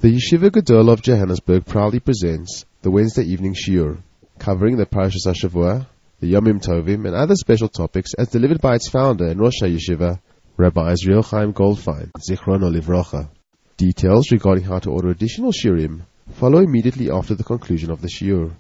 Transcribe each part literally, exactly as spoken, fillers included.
The Yeshiva Gedol of Johannesburg proudly presents the Wednesday evening shiur, covering the Parashas HaShavua, the Yomim Tovim, and other special topics as delivered by its founder and Rosh HaYeshiva, Rabbi Israel Chaim Goldfein, Zichrono Livrocha. Details regarding how to order additional shiurim follow immediately after the conclusion of the shiur.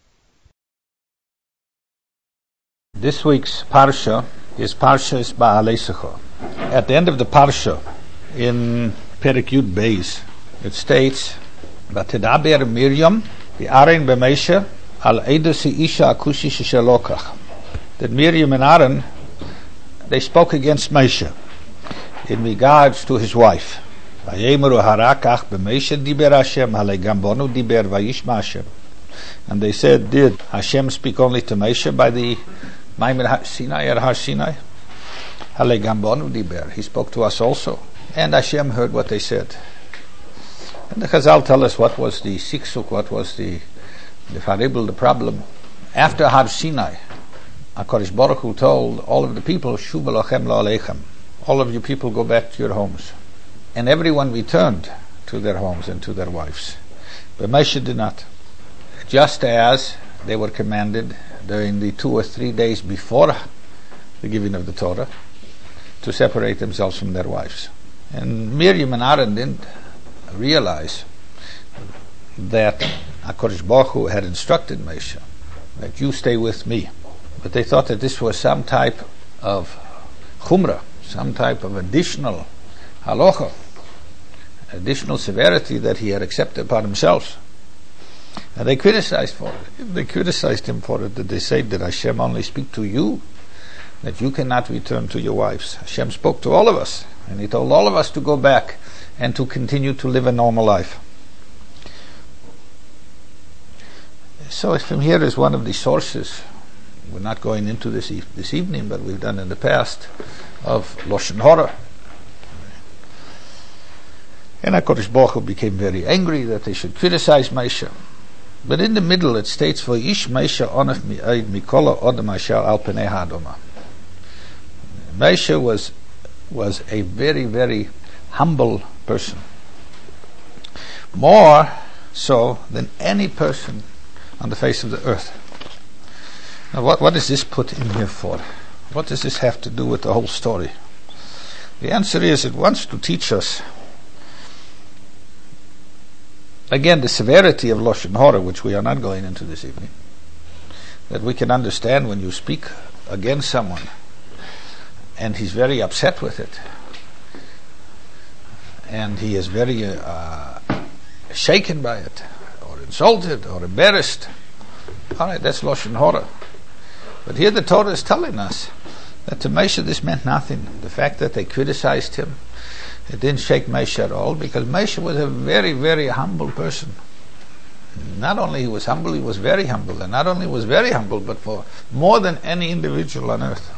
This week's Parsha is Parshas Ba'alei Sechor. At the end of the Parsha, in Perek Yud Beis, it states, "V'tedaber Miriam v'Aaron b'Moshe al edus isha akushi sheshelokach." That Miriam and Aaron, they spoke against Moshe in regards to his wife. Vayemru harakach b'Moshe diber Hashem halei gam bonu diber vayishma Hashem. And they said, did Hashem speak only to Moshe by the Maimon Har Sinai or Har Sinai? Halei gam bonu diber. He spoke to us also, and Hashem heard what they said. And the Chazal tell us what was the siksuk, what was the the faribel, the problem. After Har Sinai, HaKadosh Baruch Hu told all of the people, Shuv lachem la'alechem, all of you people go back to your homes. And everyone returned to their homes and to their wives. But Moshe did not. Just as they were commanded during the two or three days before the giving of the Torah to separate themselves from their wives. And Miriam and Aaron didn't realize that HaKadosh Baruch Hu had instructed Moshe that you stay with me. But they thought that this was some type of chumrah, some type of additional halacha, additional severity that he had accepted upon himself. And they criticized for it. They criticized him for it. That they said, did Hashem only speak to you? That you cannot return to your wives. Hashem spoke to all of us, and He told all of us to go back and to continue to live a normal life. So from here is one of the sources, we're not going into this e- this evening, but we've done in the past, of Lashon Hara. And HaKadosh Baruch Hu became very angry that they should criticize Moshe. But in the middle it states, V'yish Moshe onef mi'aid mikola odem asher al penei ha'adoma. Moshe was, was a very, very humble person. More so than any person on the face of the earth. Now what, what is this put in here for? What does this have to do with the whole story? The answer is, it wants to teach us, again, the severity of Lashon Hara, which we are not going into this evening. That we can understand when you speak against someone and he's very upset with it, and he is very uh, shaken by it, or insulted, or embarrassed. All right, that's Lashon Hara. But here the Torah is telling us that to Moshe this meant nothing. The fact that they criticized him, it didn't shake Moshe at all, because Moshe was a very, very humble person. Not only he was humble, he was very humble. And not only was very humble, but for more than any individual on earth.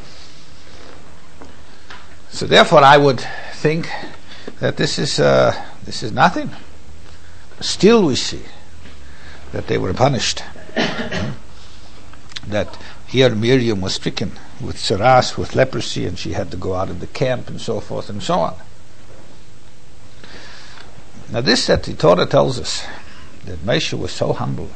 So therefore I would think that this is uh, this is nothing. Still we see that they were punished. That here Miriam was stricken with saras, with leprosy, and she had to go out of the camp and so forth and so on. Now this that the Torah tells us, that Moshe was so humble,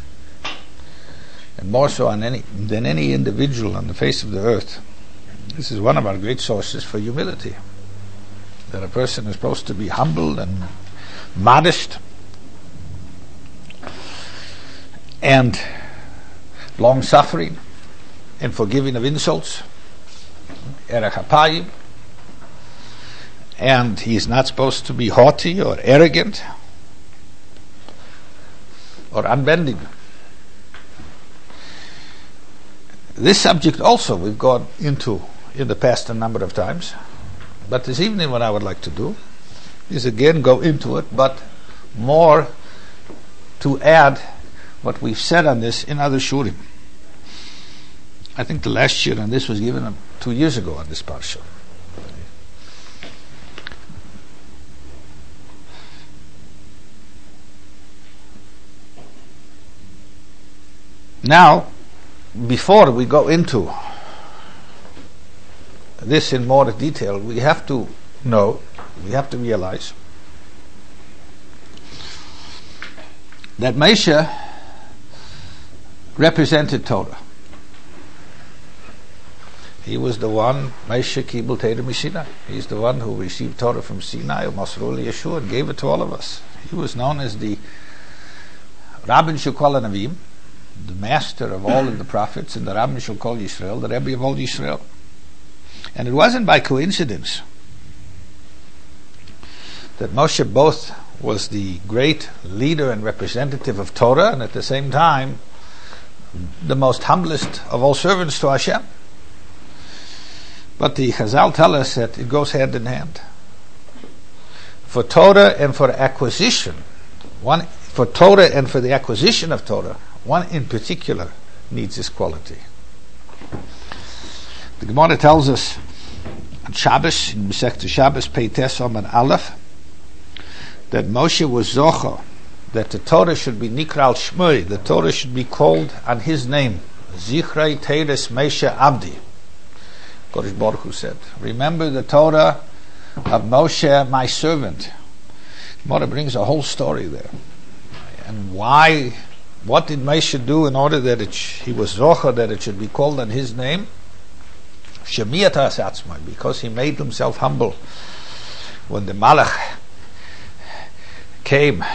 and more so on any, than any individual on the face of the earth. This is one of our great sources for humility. That a person is supposed to be humble and modest and long-suffering and forgiving of insults, erech hapayim, and he is not supposed to be haughty or arrogant or unbending. This subject also we've gone into in the past a number of times, but this evening what I would like to do is again go into it, but more to add what we've said on this in other shurim. I think the last year on this was given two years ago on this parsha. Now, before we go into this in more detail, we have to know, we have to realize that Moshe represented Torah. He was the one, Moshe Kibul Torah Sinai. He's the one who received Torah from Sinai, Masrul Yeshua, and gave it to all of us. He was known as the Rabban Shel Kol HaNavim, the master of all of the prophets, and the Rabban Shel Kol Yisrael, the Rebbe of all Yisrael. And it wasn't by coincidence that Moshe both was the great leader and representative of Torah, and at the same time the most humblest of all servants to Hashem. But the Chazal tell us that it goes hand in hand. For Torah and for acquisition, one for Torah and for the acquisition of Torah, one in particular needs this quality. The Gemara tells us on Shabbos, in Masechta Shabbos, Peites Amud Aleph, that Moshe was zocha, that the Torah should be nikral shmoi, the Torah should be called on his name, Zichrei Teres Moshe Abdi. Kodesh Baruch Hu said, remember the Torah of Moshe, my servant. Gemara brings a whole story there. And why, what did Moshe do in order that it sh- he was zocha, that it should be called on his name? Shemiyat ha'atzmai, because he made himself humble. When the Malach came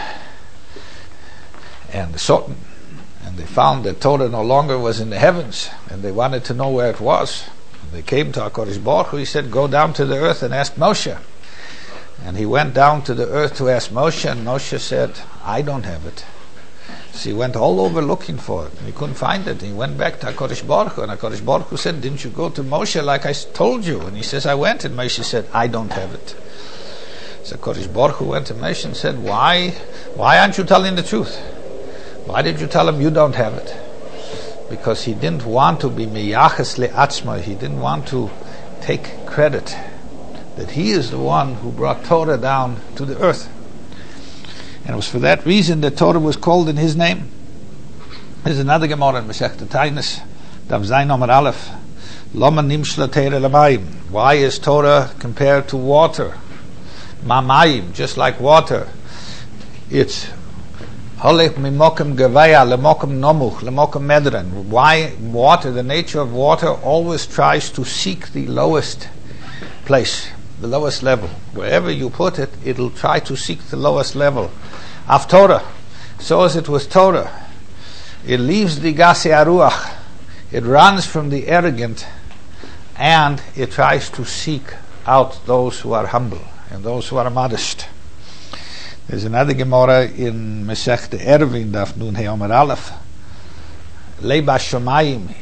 and the Sultan, and they found that Torah no longer was in the heavens, and they wanted to know where it was. And they came to HaKadosh Baruch Hu. He said, go down to the earth and ask Moshe. And he went down to the earth to ask Moshe, and Moshe said, I don't have it. So he went all over looking for it, and he couldn't find it. And he went back to HaKadosh Baruch Hu, and HaKadosh Baruch Hu said, didn't you go to Moshe like I told you? And he says, I went, and Moshe said, I don't have it. So HaKadosh Baruch Hu went to Moshe and said, why, why aren't you telling the truth? Why did you tell him you don't have it? Because he didn't want to be miyaches le'atzma. He didn't want to take credit that he is the one who brought Torah down to the earth. And it was for that reason that Torah was called in his name. There's another Gemara in Masechta Taanis, Daf Zayin Amud Aleph, Lama nimshla Torah l'mayim. Why is Torah compared to water? Mamayim, just like water. It's Holech mimokim gavaya lemokim nomuch lemokim medran. Why water? The nature of water always tries to seek the lowest place, the lowest level. Wherever you put it, it'll try to seek the lowest level. Of Torah, so is it with Torah. It leaves the gasi aruach. It runs from the arrogant, and it tries to seek out those who are humble and those who are modest. There's another Gemara in Masechta Eruvin, Daf Nun Hey Amud Aleph, Leiba Shomayim.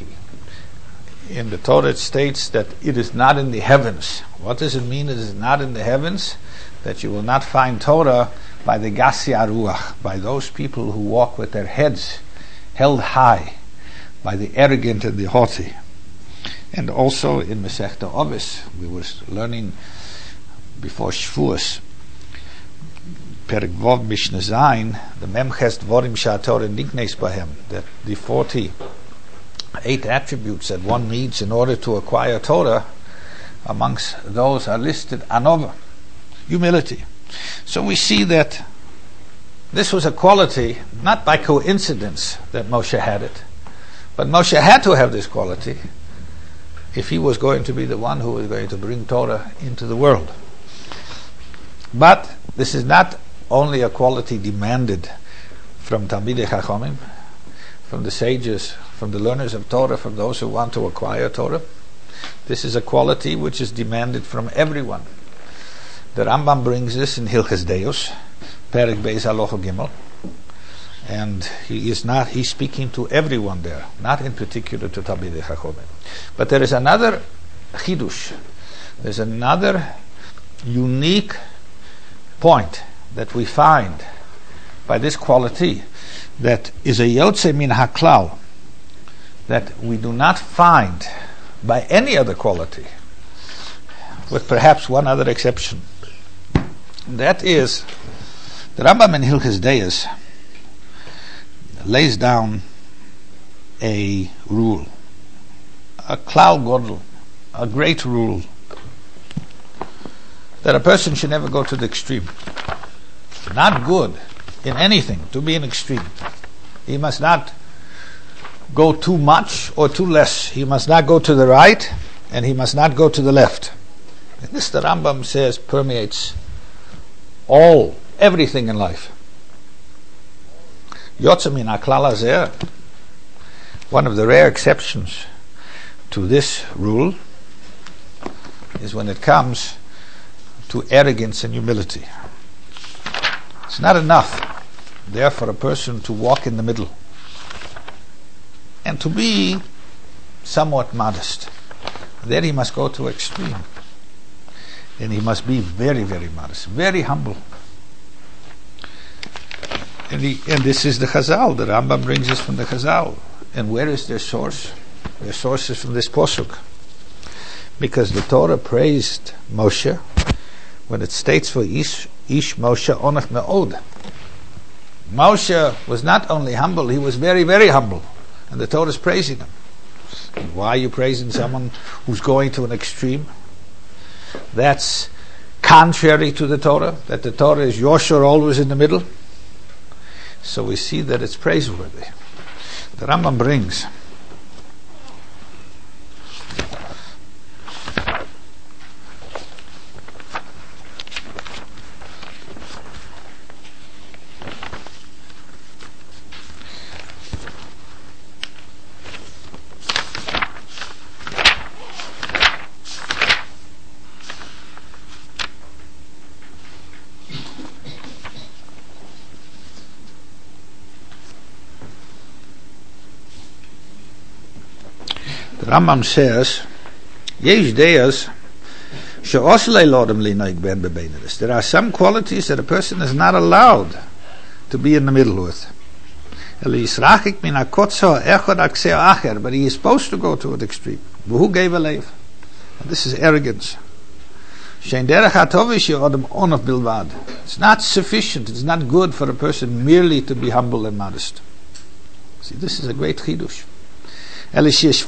In the Torah it states that it is not in the heavens. What does it mean it is not in the heavens? That you will not find Torah by the Gasi Aruach, by those people who walk with their heads held high, by the arrogant and the haughty. And also in Masechta Ovis, we were learning before Shavuos, Perek Vov Mishnah Zayin, the Memches Dvorim Sha'Torah Niknes Bahem, that the forty-eight attributes that one needs in order to acquire Torah, amongst those are listed Anova, humility. So we see that this was a quality, not by coincidence that Moshe had it, but Moshe had to have this quality if he was going to be the one who was going to bring Torah into the world. But this is not only a quality demanded from Talmidei Chachamim, from the sages, from the learners of Torah, from those who want to acquire Torah. This is a quality which is demanded from everyone. The Rambam brings this in Hilchos Deos, Perek Beis Halacha Gimel, and he is not, he's speaking to everyone there, not in particular to Talmidei Chachamim. But there is another chidush, there's another unique point that we find by this quality that is a yotze min haklal, that we do not find by any other quality, with perhaps one other exception. That is, the Rambam in Hilchos Deos lays down a rule, a klal godel, a great rule, that a person should never go to the extreme. Not good, in anything, to be an extreme. He must not go too much or too less. He must not go to the right, and he must not go to the left. And this, the Rambam says, permeates all, everything in life. Yotze min haklal hazeh, one of the rare exceptions to this rule is when it comes to arrogance and humility. It's not enough there for a person to walk in the middle and to be somewhat modest. There he must go to extreme, and he must be very, very modest, very humble. And, he, and this is the Chazal. The Rambam brings this from the Chazal. And where is their source? Their source is from this Posuk. Because the Torah praised Moshe when it states for Ish, Ish Moshe Onach Me'od. Moshe was not only humble, he was very, very humble. And the Torah is praising him. And why are you praising someone who's going to an extreme? That's contrary to the Torah, that the Torah is Yosher, always in the middle. So we see that it's praiseworthy. The Rambam brings Rambam says, Yesh deyas she'oslei lodem linoig ben bebenedes. There are some qualities that a person is not allowed to be in the middle with. But he is supposed to go to an extreme. Who gave a leif? This is arrogance. It's not sufficient, it's not good for a person merely to be humble and modest. See, this is a great chidush. But he is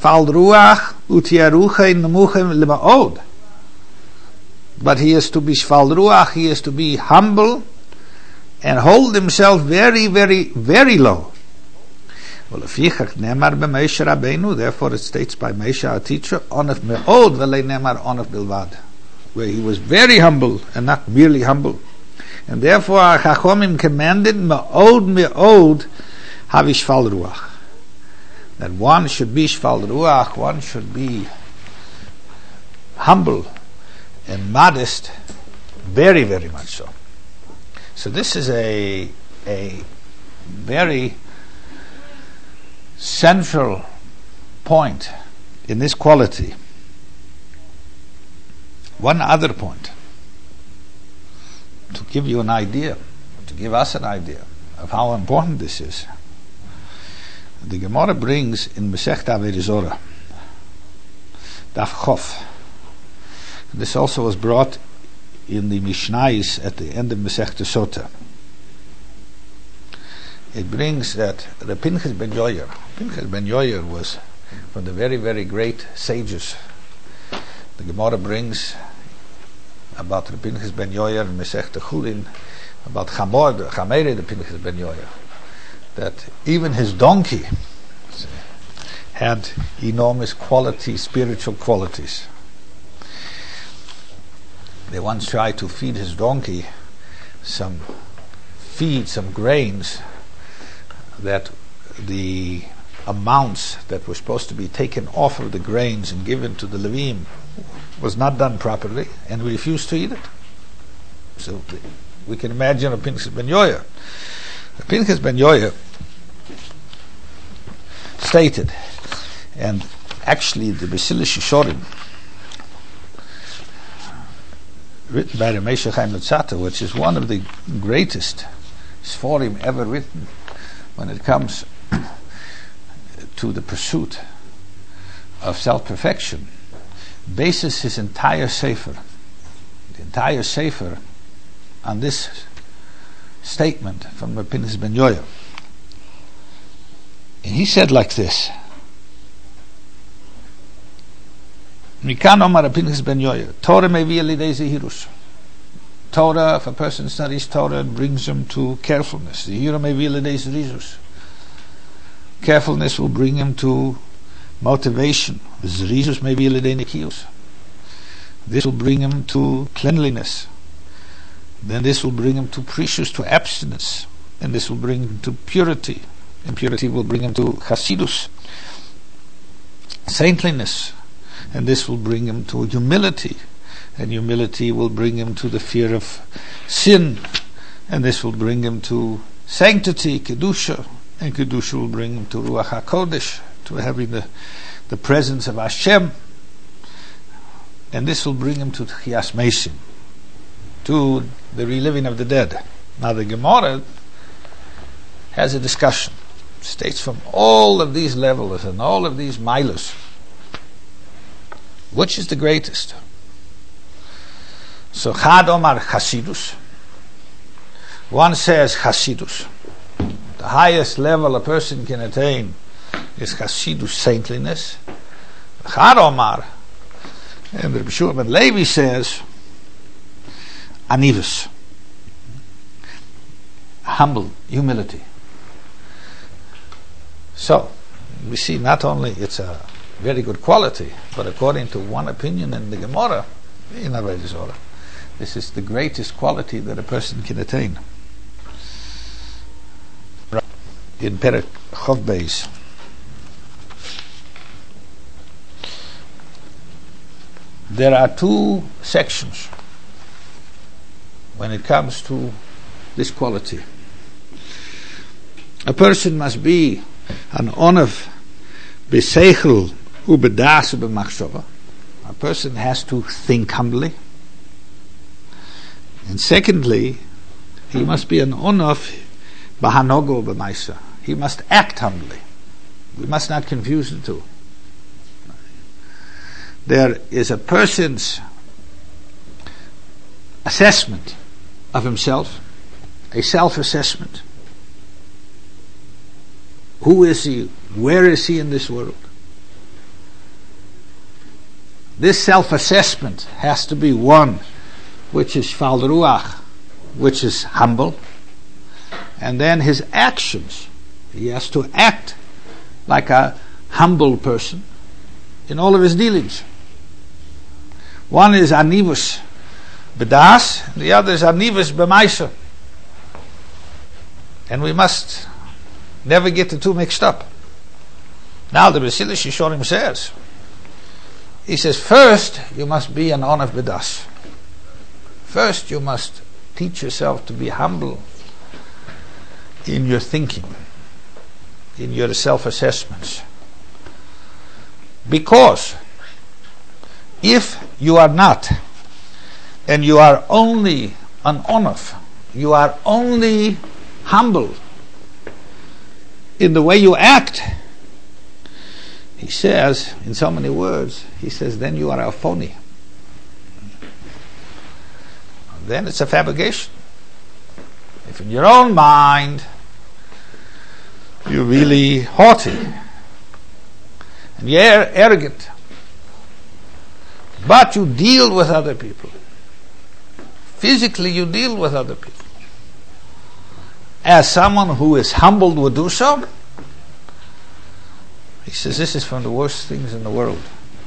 to be shval ruach, he is to be humble and hold himself very, very, very low. Therefore it states by Moshe our teacher, onef me'od v'lei nemar onef bilvad, where he was very humble and not merely humble. And therefore our Chachomim commanded me'od me'od havi shval ruach, that one should be shval ruach, one should be humble and modest, very, very much so. So this is a a very central point in this quality. One other point, to give you an idea, to give us an idea of how important this is. The Gemara brings in Masechta Avodah Zorah, Daf Chof. This also was brought in the Mishnayos at the end of Masechta Sota. It brings that the Pinchas ben Yoyer, Pinchas ben Yoyer was from the very, very great sages. The Gemara brings about the Pinchas ben Yoyer in Masechta Chulin, about Chamor, the Chamere, the Pinchas ben Yoyer, that even his donkey had enormous qualities, spiritual qualities. They once tried to feed his donkey some feed, some grains, that the amounts that were supposed to be taken off of the grains and given to the Levim was not done properly, and we refused to eat it. So the, we can imagine a Pinchas ben Yoyer. The Pinchas ben Yoyer stated, and actually the Basilis Yeshorim, written by the Moshe Chaim Luzzatto, which is one of the greatest Sforim ever written when it comes to the pursuit of self-perfection, bases his entire Sefer, the entire Sefer, on this statement from Pinchas ben Yoyer. And he said like this: Mikan Omar Pinchas ben Yoyer, Torah mevia lidei zehirus. Torah, if a person studies Torah, it brings him to carefulness. Carefulness will bring him to motivation. This will bring him to cleanliness. Then this will bring him to precious, to abstinence. And this will bring him to purity. And purity will bring him to chasidus, saintliness. And this will bring him to humility. And humility will bring him to the fear of sin. And this will bring him to sanctity, kedusha. And kedusha will bring him to ruach hakodesh, to having the, the presence of Hashem. And this will bring him to tchias mesim, to the reliving of the dead. Now the Gemara has a discussion. It states from all of these levels and all of these milos, which is the greatest? So Chad Omar Chasidus. One says Chasidus. The highest level a person can attain is Chasidus, saintliness. Chad Omar, and Rabbi Shua ben Levi says Anivus, humble, humility. So we see not only it's a very good quality, but according to one opinion in the Gemara, in Avodah Zarah, this is the greatest quality that a person can attain. In Perek Chov Beis, there are two sections when it comes to this quality. A person must be an onav b'seichel u'b'das u'b'machshava. A person has to think humbly. And secondly, he must be an onav b'hanogo b'maisa. He must act humbly. We must not confuse the two. There is a person's assessment of himself, a self-assessment. Who is he? Where is he in this world? This self-assessment has to be one which is shval ruach, which is humble, and then his actions. He has to act like a humble person in all of his dealings. One is anivus b'das, the other is anivus b'maisa. And we must never get the two mixed up. Now the Basilish Yishorim says, he says, first you must be an onav b'das. First you must teach yourself to be humble in your thinking, in your self-assessments. Because if you are not, and you are only an onav, you are only humble in the way you act, he says, in so many words, he says, then you are a phony. Then it's a fabrication. If in your own mind you're really haughty and you're arrogant, but you deal with other people, physically you deal with other people, as someone who is humbled would do so, he says this is from the worst things in the world.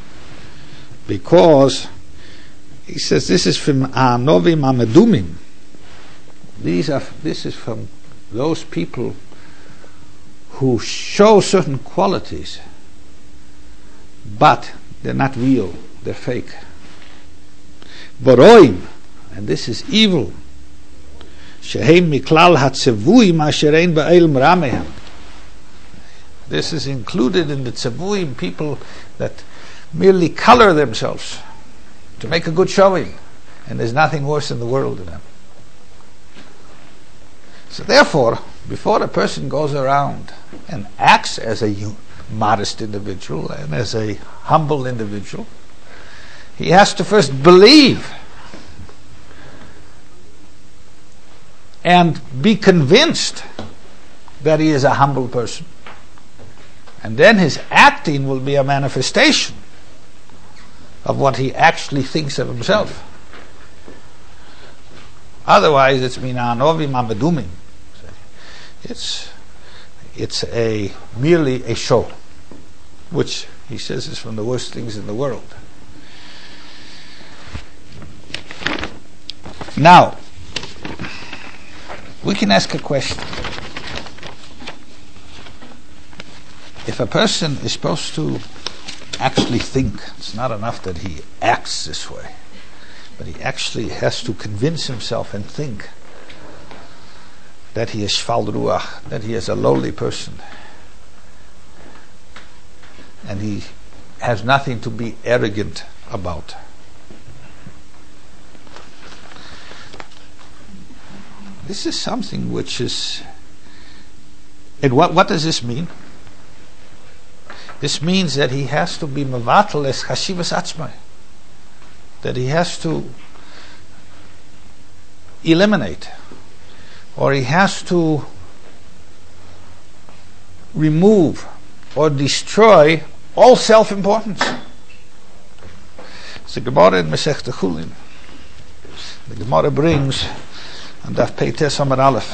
Because he says this is from Anovim Amedumim. These are this is from those people who show certain qualities, but they're not real, they're fake. Boroim, and this is evil. Shehem miklal hatzevuim asherein ba'el mramehem. This is included in the tzevuim, people that merely color themselves to make a good showing, and there's nothing worse in the world than them. So therefore, before a person goes around and acts as a modest individual and as a humble individual, he has to first believe and be convinced that he is a humble person. And then his acting will be a manifestation of what he actually thinks of himself. Otherwise, it's mina anovim amedumim. It's it's a merely a show, which he says is from the worst things in the world. Now, we can ask a question. If a person is supposed to actually think, it's not enough that he acts this way, but he actually has to convince himself and think that he is shval ruach, that he is a lowly person, and he has nothing to be arrogant about. This is something which is, and what what does this mean? This means that he has to be mevatel es chashivas atzmai, that he has to eliminate, or he has to remove or destroy all self-importance. It's the Gemara in Masechta Chulin. The Gemara brings on Daf Pei Tes Amar Aleph.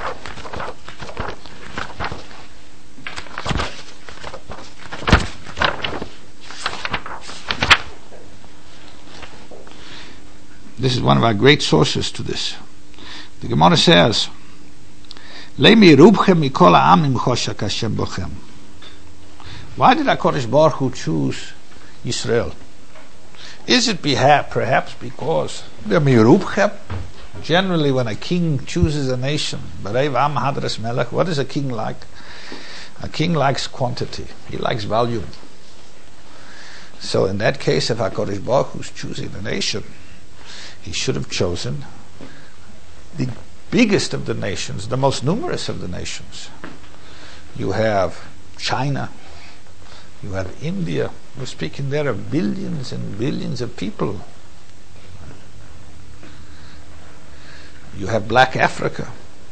This is one of our great sources to this. The Gemara says, "Leimi rubchem mikol ha'amim choshak Hashem bochem." Why did HaKadosh Baruch Hu choose Yisrael? Is it perhaps because generally when a king chooses a nation, what is a king like? A king likes quantity. He likes volume. So in that case, if HaKadosh Baruch Hu is choosing a nation, he should have chosen the biggest of the nations, the most numerous of the nations. You have China, you have India. We're speaking there of billions and billions of people. You have Black Africa.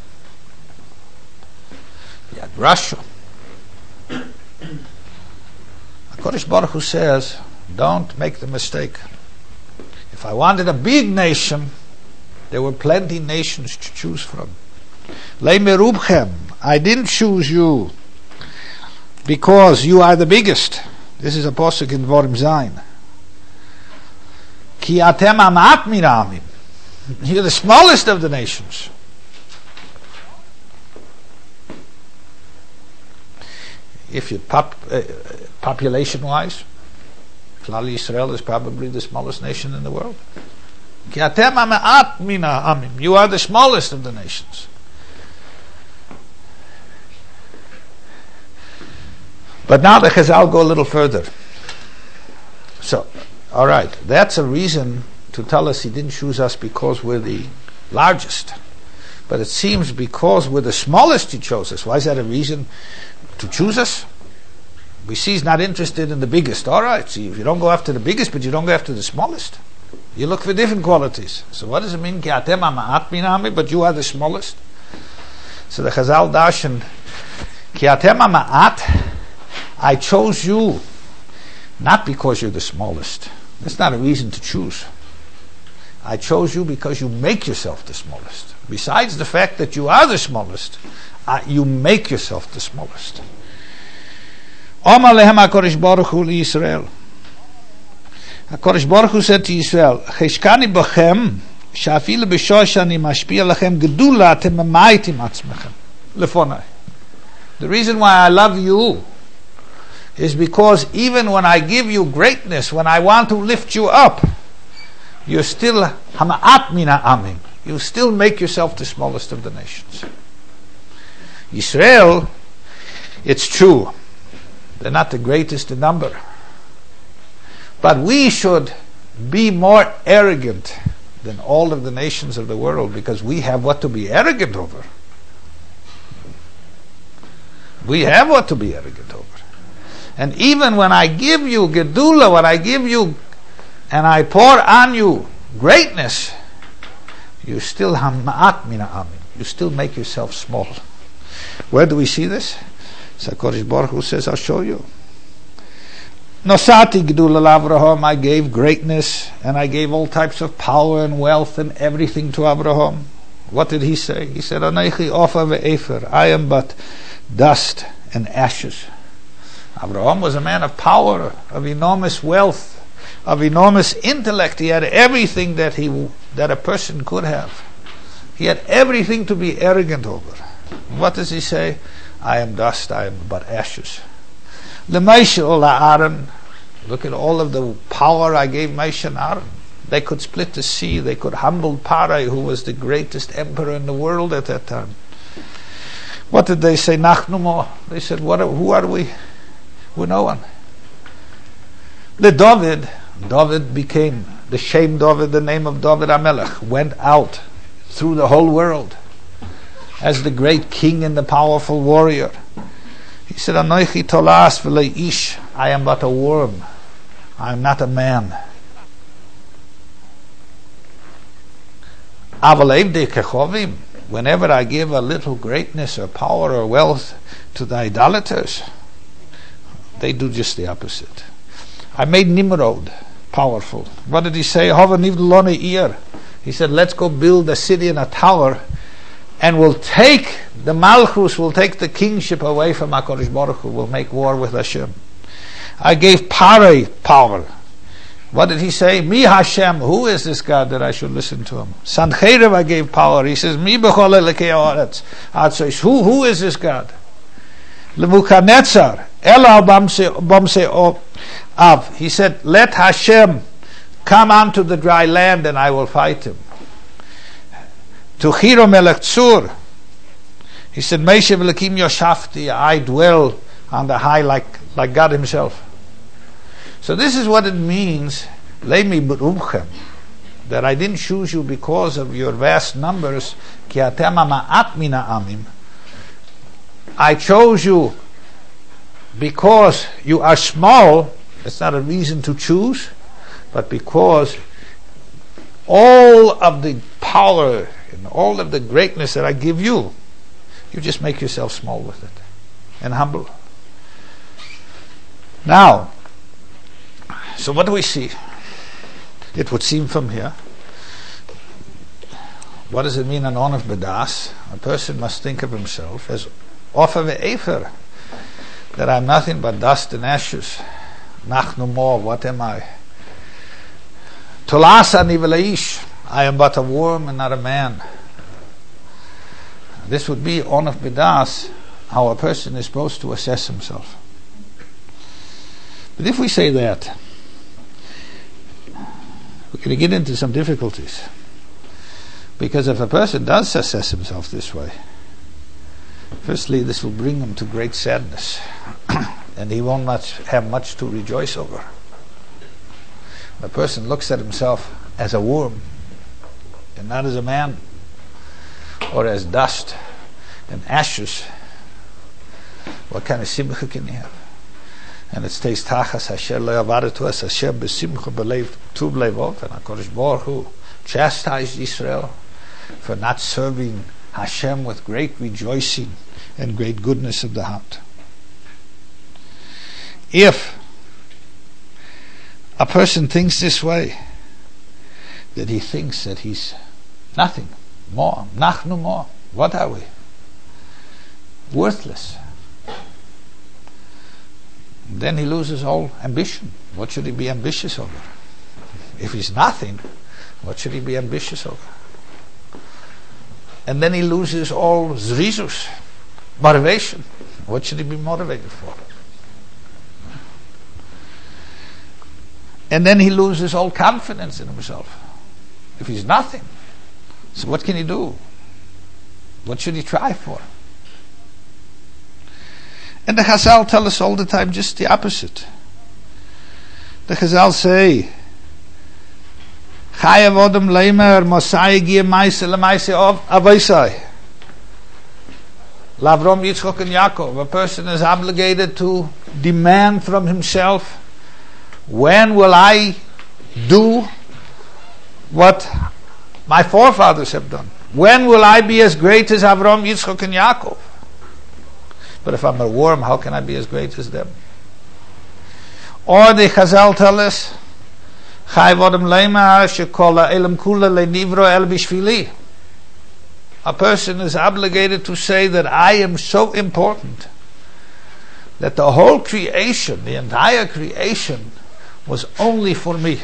You have Russia. HaKadosh Baruch Hu says, don't make the mistake. If I wanted a big nation, there were plenty nations to choose from. Leimerubchem, I didn't choose you because you are the biggest. This is a pasuk in Dvarim Zayin. Ki atem amat min ha'amim. You're the smallest of the nations. If you pop, uh, population-wise, Klal Yisrael is probably the smallest nation in the world. Ki atem amat min ha'amim. You are the smallest of the nations. But now the Chazal go a little further. So, all right, that's a reason to tell us he didn't choose us because we're the largest. But it seems because we're the smallest he chose us. Why is that a reason to choose us? We see he's not interested in the biggest. All right, see, if you don't go after the biggest, but you don't go after the smallest, you look for different qualities. So what does it mean? But you are the smallest. So the Chazal darshan, Ki atem ma'at, I chose you not because you're the smallest. That's not a reason to choose. I chose you because you make yourself the smallest. Besides the fact that you are the smallest, uh, you make yourself the smallest. Omar lehem HaKadosh Baruch Hu li Yisrael. HaKadosh Baruch Hu said to Yisrael, Cheshkani b'chem, sha'afilu b'shoshani mashpia lachem gedula atem memaitim atzmechem. Lefonai. The reason why I love you is because even when I give you greatness, when I want to lift you up, you're still hama'at min ha'amim. You still make yourself the smallest of the nations. Yisrael, it's true, they're not the greatest in number, but we should be more arrogant than all of the nations of the world because we have what to be arrogant over. We have what to be arrogant over. And even when I give you gedula, when I give you and I pour on you greatness, you still hama'at min ha'amim. You still make yourself small. Where do we see this? So HaKadosh Baruch Hu says, I'll show you. Nosati Gdula Avraham, I gave greatness and I gave all types of power and wealth and everything to Avraham. What did he say? He said, Anochi Ofa ve'efer, I am but dust and ashes. Avraham was a man of power, of enormous wealth, of enormous intellect. He had everything that he that a person could have. He had everything to be arrogant over. What does he say? I am dust, I am but ashes. L'Moshe Aaron, look at all of the power I gave Moshe and Aaron. They could split the sea. They could humble Parai, who was the greatest emperor in the world at that time. What did they say? Nachnu mo. They said, "What? Are, who are we? We're no one." The David, David became the Shem David, the name of David HaMelech, went out through the whole world as the great king and the powerful warrior. He said, Anochi tolas v'lei ish, I am but a worm, I am not a man. Aval evdei kechovim, whenever I give a little greatness or power or wealth to the idolaters, they do just the opposite. I made Nimrod powerful. What did he say? Hava nivdolone ir. He said, let's go build a city and a tower, and we'll take the Malchus, will take the kingship away from HaKadosh Baruch Hu. We'll make war with Hashem. I gave Parai power. What did he say? Mi Hashem, who is this God that I should listen to him? Sancheiriv I gave power. He says, Mi b'chol elekei haaretz. Who, who is this God? Levukanetzar, Ela bamse av. He said, let Hashem come onto the dry land and I will fight him. To Hiro Melech Tzur, he said, Meishe v'lekim yoshafti, I dwell on the high like, like God himself. So this is what it means, Leimi b'rumchem, that I didn't choose you because of your vast numbers, ki atem ma'at mina amim. I chose you because you are small. It's not a reason to choose, but because all of the power and all of the greatness that I give you, you just make yourself small with it and humble. Now, so what do we see? It would seem from here, what does it mean an on of bedas? A person must think of himself as off of efer, that I'm nothing but dust and ashes. Nachnu mo, what am I? Tolasa ani v'leish, I am but a worm and not a man. This would be on of bedas, how a person is supposed to assess himself. But if we say that, we're going to get into some difficulties. Because if a person does assess himself this way, firstly, this will bring him to great sadness, and he won't much have much to rejoice over. A person looks at himself as a worm, and not as a man, or as dust and ashes. What kind of simcha can he have? And it stays tachas Hashem lo yavadu to us Hashem b'simcha b'leiv tuv leivov, and HaKadosh Baruch Hu chastised Israel for not serving Hashem with great rejoicing and great goodness of the heart. If a person thinks this way, that he thinks that he's nothing more, nachnu more, what are we? Worthless. Then he loses all ambition. What should he be ambitious over? If he's nothing, what should he be ambitious over? And then he loses all zrizus, motivation. What should he be motivated for? And then he loses all confidence in himself. If he's nothing, so what can he do? What should he try for? And the Chazal tell us all the time just the opposite. The Chazal say, Chayav Odom Leimer Mosai Gie Maise Lemaise of Avaisai. Lavrom Yitzchok and Yaakov. A person is obligated to demand from himself, when will I do what my forefathers have done? When will I be as great as Avram, Yitzchok, and Yaakov? But if I'm a worm, how can I be as great as them? Or the Chazal tell us, Chai vodem leima shekola elam kula le nivro el bishvili. A person is obligated to say that I am so important that the whole creation, the entire creation, was only for me.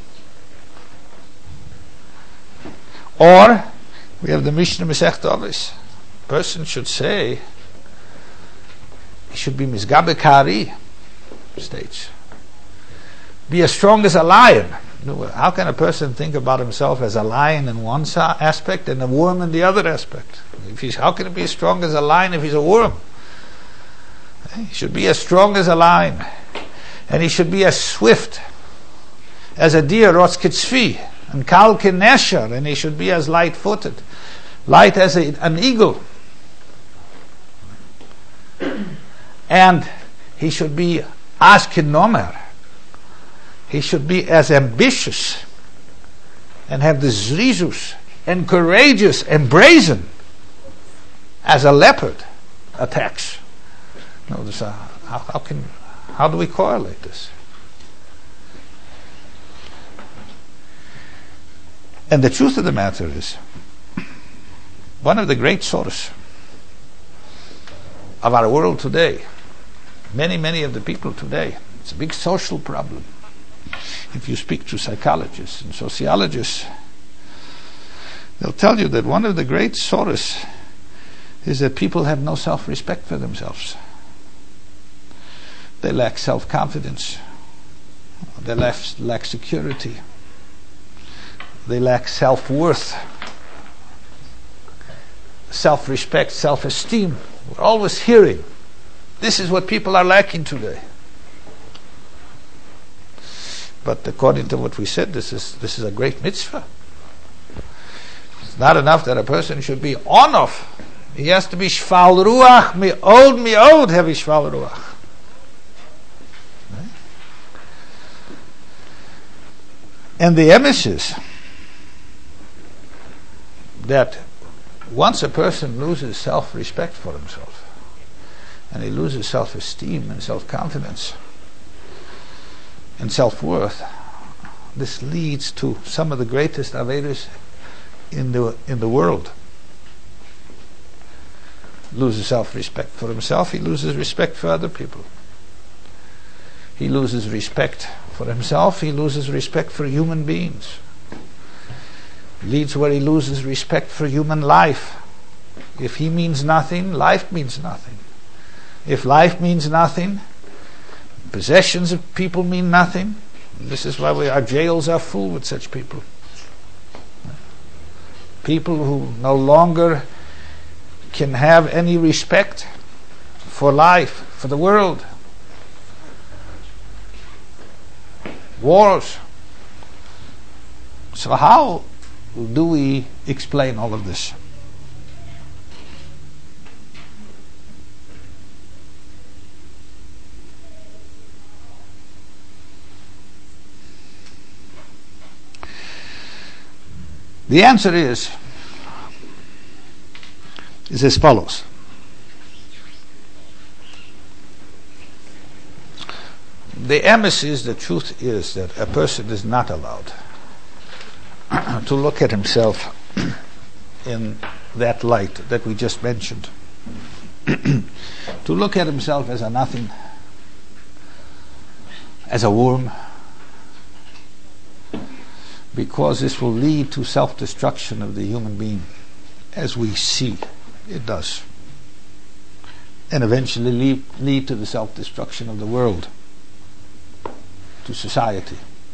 Or, we have the Mishnah Masechet Avos. A person should say, he should be Misgabe Kari, states. Be as strong as a lion. How can a person think about himself as a lion in one aspect and a worm in the other aspect? If he's, how can he be as strong as a lion if he's a worm? He should be as strong as a lion. And he should be as swift as a deer, Rotz Kitzvi, and Kal Kinesher, and he should be as light-footed, light as a, an eagle. And he should be as Kinomer. He should be as ambitious and have the zrizus and courageous and brazen as a leopard attacks. No, this, uh, how, how can how do we correlate this? And the truth of the matter is, one of the great sources of our world today, many, many of the people today, it's a big social problem. If you speak to psychologists and sociologists, they'll tell you that one of the great sources is that people have no self-respect for themselves. They lack self-confidence. They lack, lack security. They lack self-worth, self-respect, self-esteem. We're always hearing, this is what people are lacking today. But according to what we said, this is this is a great mitzvah. It's not enough that a person should be onof. He has to be shval ruach, mi'od mi'od heavy shval ruach. And the emissaries that once a person loses self-respect for himself and he loses self-esteem and self-confidence and self-worth, this leads to some of the greatest averos in the in the world. Loses self-respect for himself, he loses respect for other people. He loses respect for himself, he loses respect for human beings. Leads where he loses respect for human life. If he means nothing, life means nothing. If life means nothing, possessions of people mean nothing. This is why we, our jails are full with such people. People who no longer can have any respect for life, for the world. Wars. So how do we explain all of this? The answer is is as follows. The emes is, the truth is that a person is not allowed to look at himself in that light that we just mentioned. To look at himself as a nothing, as a worm, because this will lead to self-destruction of the human being, as we see it does, and eventually lead, lead to the self-destruction of the world, to society.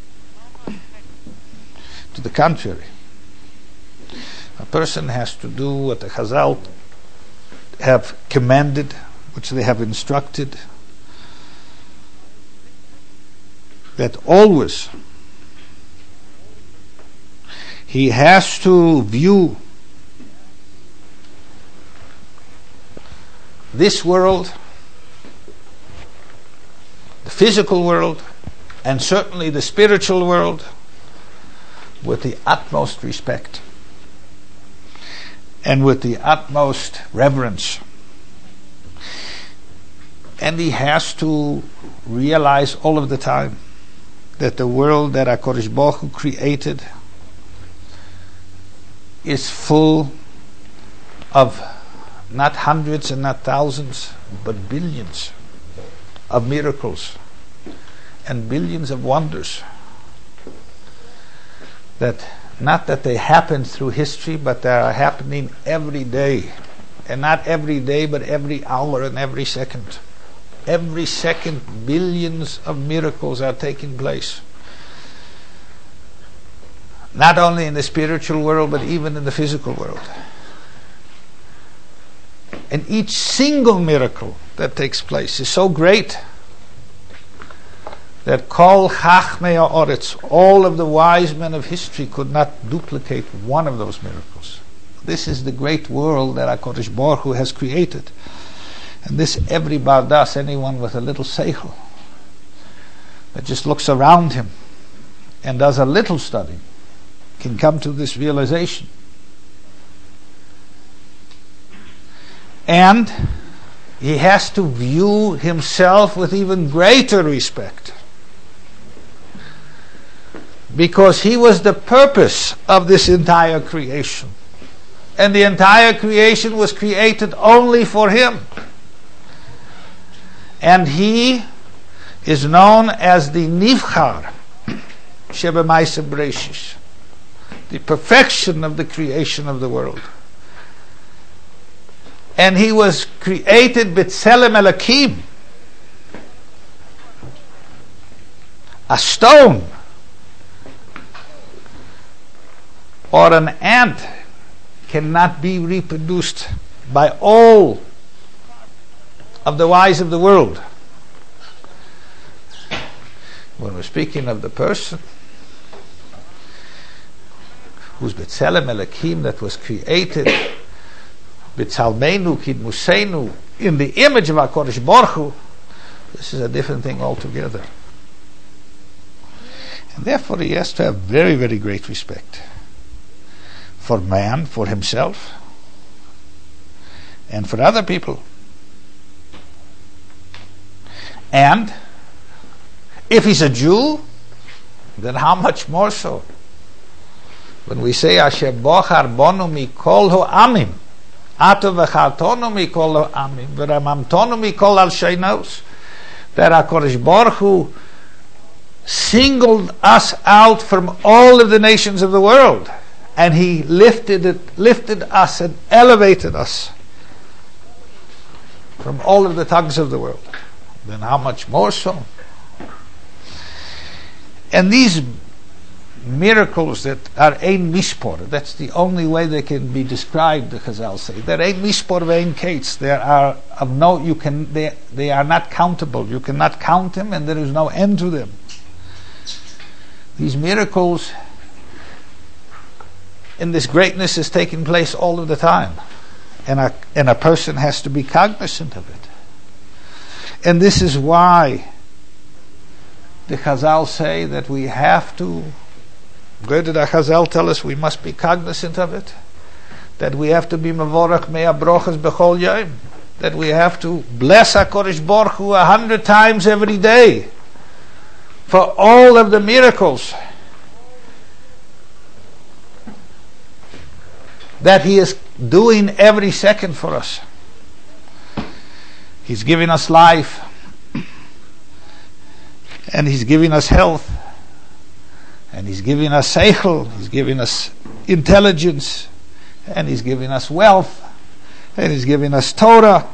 To the contrary, a person has to do what the Chazal have commanded, which they have instructed, that always he has to view this world, the physical world, and certainly the spiritual world, with the utmost respect and with the utmost reverence, And he has to realize all of the time that the world that HaKadosh Baruch Hu created is full of not hundreds and not thousands, but billions of miracles and billions of wonders. That not that they happen through history, but they are happening every day. And not every day, but every hour and every second. Every second, billions of miracles are taking place. Not only in the spiritual world, but even in the physical world. And each single miracle that takes place is so great that Kol Chachmei Ha'aretz, all of the wise men of history, could not duplicate one of those miracles. This is the great world that HaKadosh Baruch Hu has created. And this every bardas, anyone with a little seichel, that just looks around him and does a little study, can come to this realization. And he has to view himself with even greater respect, because he was the purpose of this entire creation. And the entire creation was created only for him. And he is known as the Nivchar Shebemaisa Bereshis, the perfection of the creation of the world. And he was created B'Tselem Elokim, a stone or an ant cannot be reproduced by all of the wise of the world. When we're speaking of the person who's B'Tselem Elokim, that was created B'Tzalmeinu Kidmuseinu, in the image of HaKadosh Baruch Hu, this is a different thing altogether. And therefore he has to have very, very great respect for man, for himself, and for other people. And if he's a Jew, then how much more so? When we say Asher bochar bonu mikol ha'amim, ato v'chartonu mikol ha'amim, v'ramamtonu mikol al sheinos, that HaKadosh Baruch Hu singled us out from all of the nations of the world, and he lifted it, lifted us and elevated us from all of the tongues of the world. Then how much more so? And these miracles that are ein mispor, that's the only way they can be described, the Chazal say. They're ein mispor ve'ein kates. They are of no, you can, they, they are not countable. You cannot count them, and there is no end to them. These miracles and this greatness is taking place all of the time, and a, and a person has to be cognizant of it. And this is why the Chazal say that we have to, where did the Chazal tell us we must be cognizant of it? That we have to be mevorach mea brochas bechol yom, that we have to bless HaKadosh Baruch Hu a hundred times every day for all of the miracles that he is doing every second for us. He's giving us life, and he's giving us health, and he's giving us seichel, he's giving us intelligence, and he's giving us wealth, and he's giving us Torah.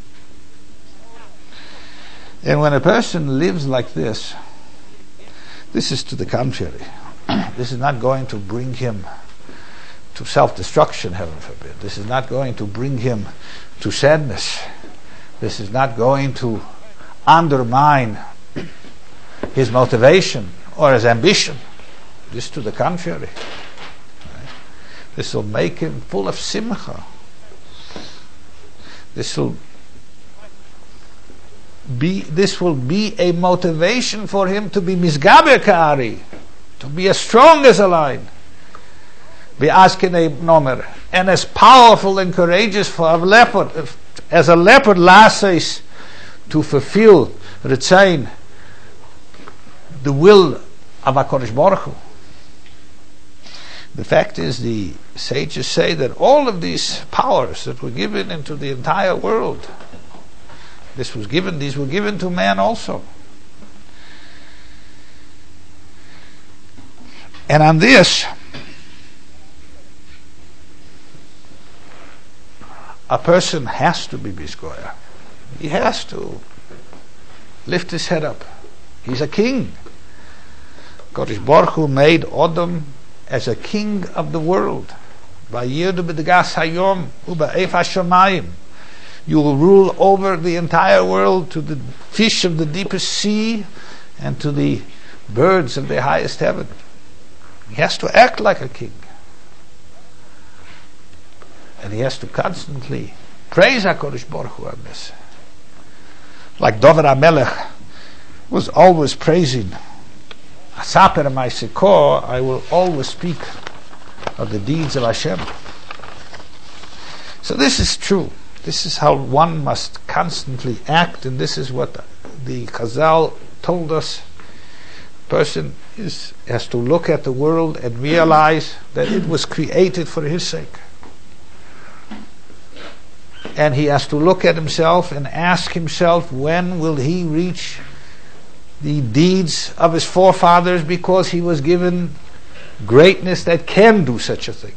And when a person lives like this, this is to the contrary. This is not going to bring him to self-destruction, heaven forbid. This is not going to bring him to sadness. This is not going to undermine his motivation or his ambition. This to the contrary. Right? This will make him full of simcha. This will be this will be a motivation for him to be misgaber ka'ari, to be as strong as a lion, be askenei nomer, and as powerful and courageous for a leopard, as a leopard lasses to fulfill Ritzain, the will of HaKadosh Baruch Hu. The fact is, the sages say that all of these powers that were given into the entire world, this was given, these were given to man also. And on this, a person has to be Bisgoya. He has to lift his head up. He's a king. Kodesh Baruch Hu made Adam as a king of the world. You will rule over the entire world, to the fish of the deepest sea and to the birds of the highest heaven. He has to act like a king. And he has to constantly praise HaKadosh Baruch Hu on this. Like David HaMelech was always praising, Asaper Ma'asekor, I will always speak of the deeds of Hashem. So this is true. This is how one must constantly act, and this is what the Chazal told us. A person is, has to look at the world and realize that it was created for his sake. And he has to look at himself and ask himself, when will he reach the deeds of his forefathers, because he was given greatness that can do such a thing.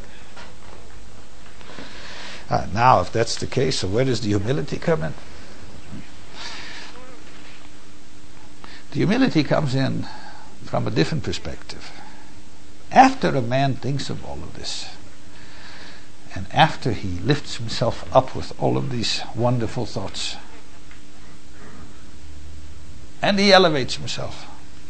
Uh, now, if that's the case, so where does the humility come in? The humility comes in from a different perspective. After a man thinks of all of this, and after he lifts himself up with all of these wonderful thoughts, and he elevates himself,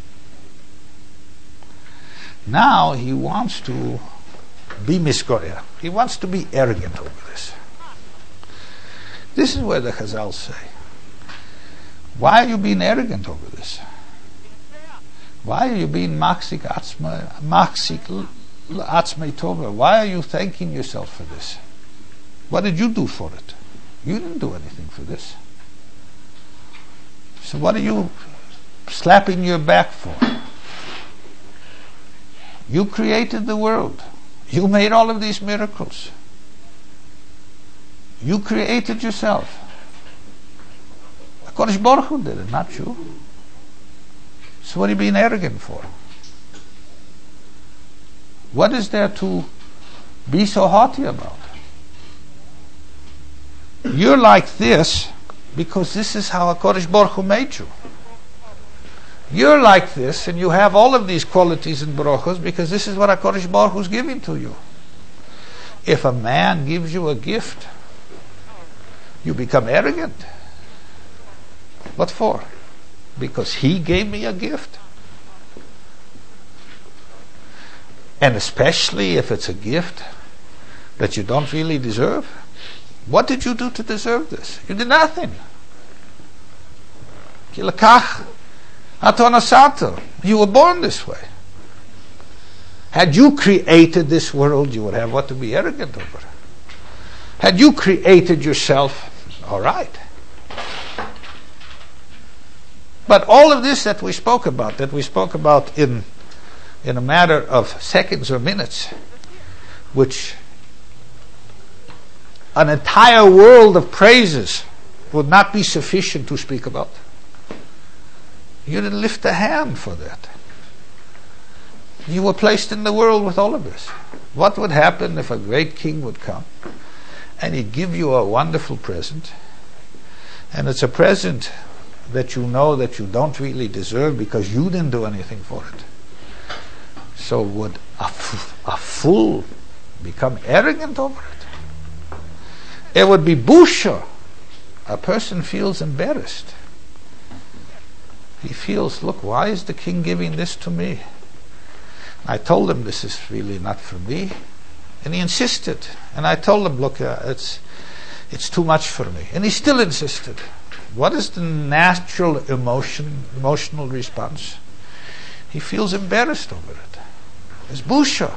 now he wants to be misgoya. He wants to be arrogant over this. This is where the Chazal say, why are you being arrogant over this? Why are you being maksik atzmei tova? Why are you thanking yourself for this? What did you do for it? You didn't do anything for this. So what are you slapping your back for? You created the world. You made all of these miracles. You created yourself. HaKadosh Baruch Hu did it, not you. So what are you being arrogant for? What is there to be so haughty about? You're like this because this is how HaKadosh Baruch Hu made you. You're like this and you have all of these qualities and brachos because this is what HaKadosh Baruch Hu is giving to you. If a man gives you a gift, you become arrogant. What for? Because he gave me a gift. And especially if it's a gift that you don't really deserve. What did you do to deserve this? You did nothing. Kilakach atonasato. You were born this way. Had you created this world, you would have what to be arrogant over. Had you created yourself, all right. But all of this that we spoke about, that we spoke about in in a matter of seconds or minutes, which an entire world of praises would not be sufficient to speak about. You didn't lift a hand for that. You were placed in the world with all of this. What would happen if a great king would come and he'd give you a wonderful present, and it's a present that you know that you don't really deserve because you didn't do anything for it? So would a, f- a fool become arrogant over it? It would be busha. A person feels embarrassed. He feels, look, why is the king giving this to me? I told him this is really not for me. And he insisted. And I told him, look, uh, it's it's too much for me. And he still insisted. What is the natural emotion, emotional response? He feels embarrassed over it. It's busha.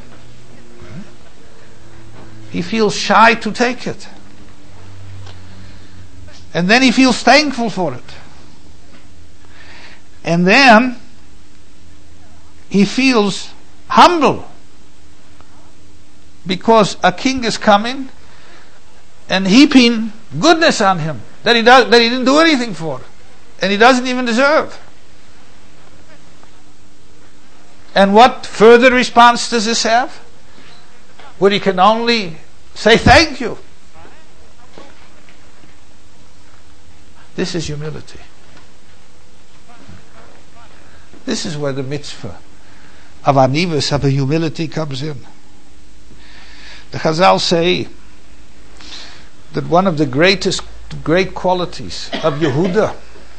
He feels shy to take it. And then he feels thankful for it. And then he feels humble because a king is coming and heaping goodness on him that he does, that he didn't do anything for, and he doesn't even deserve. And what further response does this have? Where he can only say thank you. This is humility. This is where the mitzvah of anivus, of humility, comes in. The Chazal say that one of the greatest great qualities of Yehuda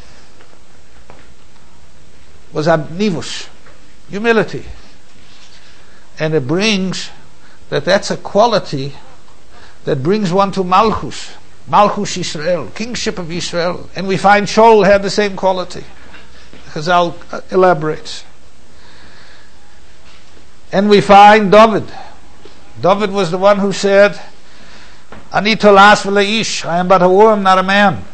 was anivus, humility. And it brings that that's a quality that brings one to Malchus, Malchus Yisrael, kingship of Israel. And we find Shaul had the same quality. Chazal elaborates. And we find David. David was the one who said, Ani tolas v'leish, I am but a worm, not a man.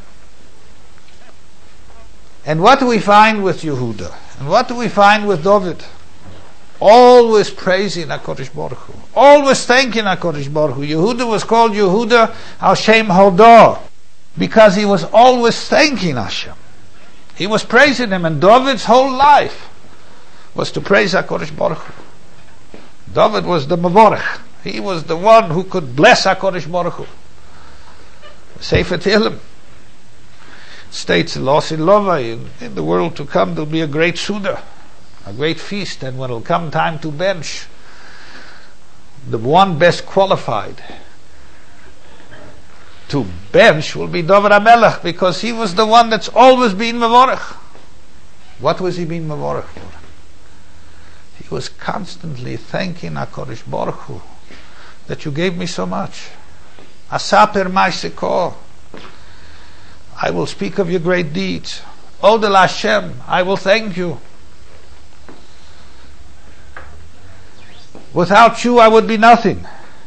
And what do we find with Yehuda? And what do we find with David? Always praising HaKadosh Baruch Hu. Always thanking HaKadosh Baruch Hu. Yehuda was called Yehuda Hashem Hodah because he was always thanking Hashem. He was praising him, and David's whole life was to praise HaKadosh Baruch Hu. David was the Mavorech. He was the one who could bless HaKadosh Baruch Hu. Sefer Tehillim states, Los in Lovai, in, in the world to come there'll be a great Suda, a great feast, and when it'll come time to bench, the one best qualified to bench will be David HaMelech, because he was the one that's always been Mavorech. What was he being Mavorech for? He was constantly thanking HaKadosh Baruch Hu that you gave me so much. Asaper ma'aseko, I will speak of your great deeds. Odel Hashem, I will thank you. Without you I would be nothing.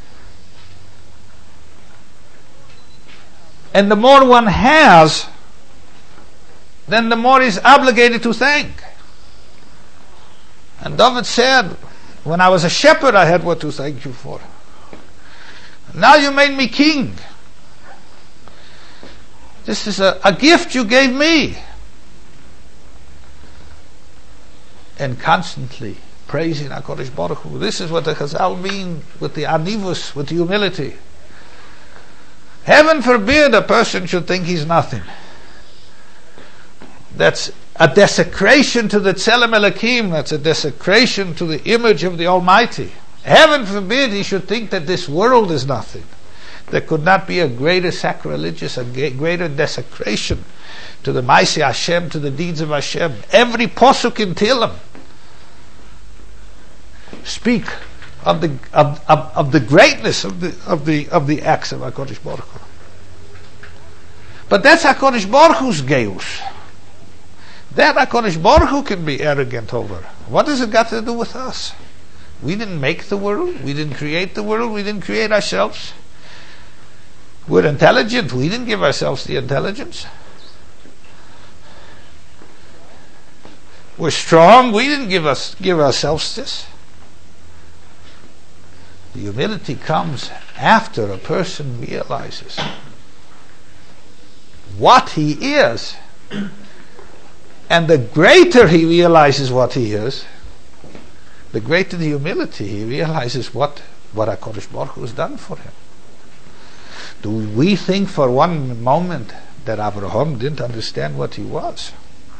And the more one has, then the more he's obligated to thank. And David said, when I was a shepherd I had what to thank you for. Now you made me king. This is a, a gift you gave me. And constantly praising HaKadosh Baruch Hu. This is what the Chazal mean with the anivus, with the humility. Heaven forbid a person should think he's nothing. That's a desecration to the Tzelem Elokim. That's a desecration to the image of the Almighty. Heaven forbid he should think that this world is nothing. There could not be a greater sacrilegious, a greater desecration to the Maaseh Hashem, to the deeds of Hashem. Every posuk in Tehillim speak of the of, of, of the greatness of the of the of the acts of HaKadosh Baruch Hu. But that's HaKadosh Baruch Hu's geus. That HaKadosh Baruch Hu can be arrogant over. What has it got to do with us? We didn't make the world. We didn't create the world. We didn't create ourselves. We're intelligent. We didn't give ourselves the intelligence. We're strong. We didn't give us give ourselves this. The humility comes after a person realizes what he is. And the greater he realizes what he is, the greater the humility, he realizes what, what HaKadosh Baruch Hu has done for him. Do we think for one moment that Abraham didn't understand what he was?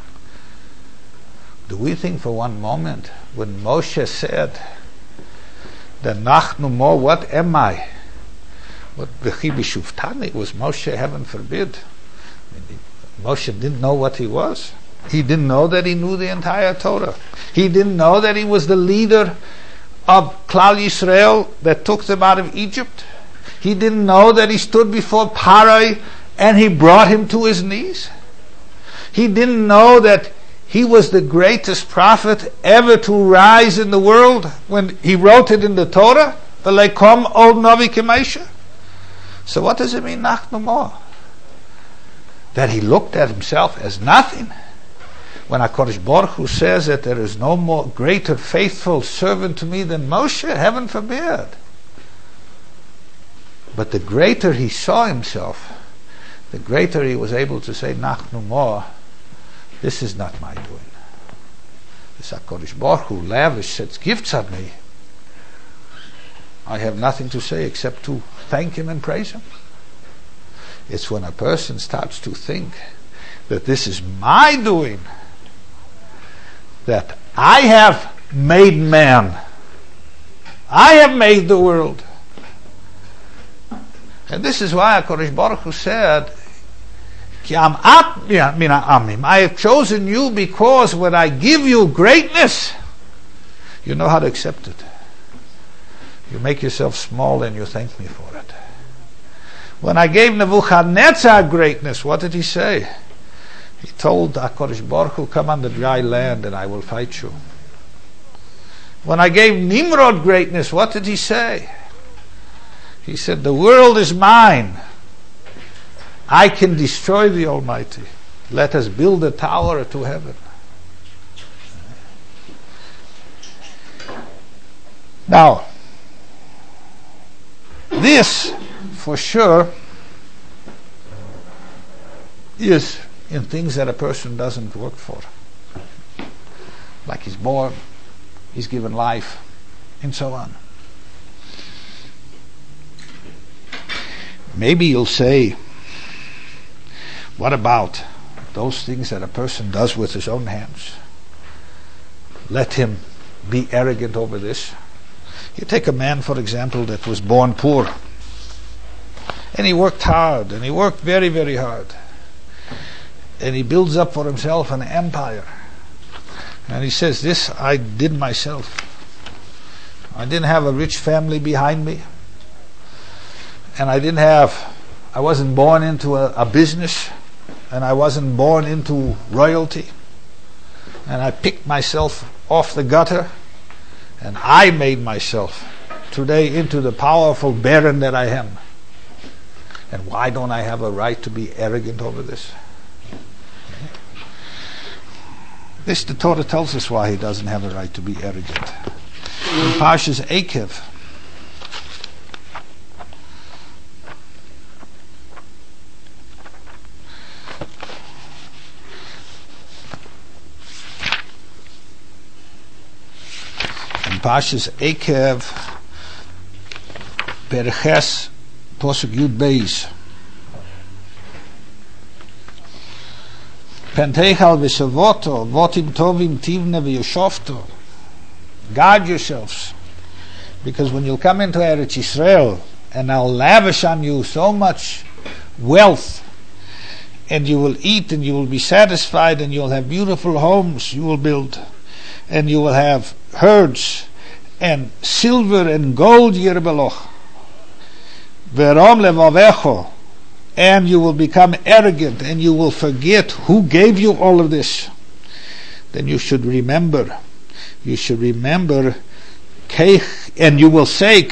Do we think for one moment when Moshe said, the Nachnu Mo, what am I? What V'chi b'shuftani was Moshe, heaven forbid. Moshe didn't know what he was. He didn't know that he knew the entire Torah. He didn't know that he was the leader of Klal Yisrael that took them out of Egypt. He didn't know that he stood before Parai and he brought him to his knees. He didn't know that he was the greatest prophet ever to rise in the world when he wrote it in the Torah. V'leikom od Navi K'Moshe. So what does it mean, Nachnu Mo? That he looked at himself as nothing. When HaKadosh Baruch Hu says that there is no more greater faithful servant to me than Moshe, heaven forbid. But the greater he saw himself, the greater he was able to say, Nachnu more, this is not my doing. This HaKadosh Baruch Hu lavished such gifts on me. I have nothing to say except to thank him and praise him. It's when a person starts to think that this is my doing, that I have made man, I have made the world. And this is why HaKadosh Baruch Hu said, Ki am at mina amim. I have chosen you because when I give you greatness, you know how to accept it. You make yourself small and you thank me for it. When I gave Nebuchadnezzar greatness, what did he say? He told HaKadosh Baruch Hu, come on the dry land and I will fight you. When I gave Nimrod greatness, what did he say? He said, the world is mine. I can destroy the Almighty. Let us build a tower to heaven. Now, this, for sure, is in things that a person doesn't work for. Like he's born, he's given life, and so on. Maybe you'll say, what about those things that a person does with his own hands? Let him be arrogant over this. You take a man, for example, that was born poor, and he worked hard, and he worked very, very hard, and he builds up for himself an empire, and he says, this I did myself. I didn't have a rich family behind me, and I didn't have, I wasn't born into a, a business, and I wasn't born into royalty, and I picked myself off the gutter, and I made myself today into the powerful baron that I am. And why don't I have a right to be arrogant over this? This, the Torah tells us why he doesn't have a right to be arrogant. In Parshas Eikev, Parshas Eikev, Perches, Posuk Yud Beis. Pentechal v'savoto, votim tovim tivne v'yoshofto. Guard yourselves, because when you come into Eretz Yisrael, and I'll lavish on you so much wealth, and you will eat, and you will be satisfied, and you'll have beautiful homes you will build, and you will have herds, and silver and gold yirbeloch, verom levavecho, and you will become arrogant and you will forget who gave you all of this. Then you should remember, you should remember, and you will say,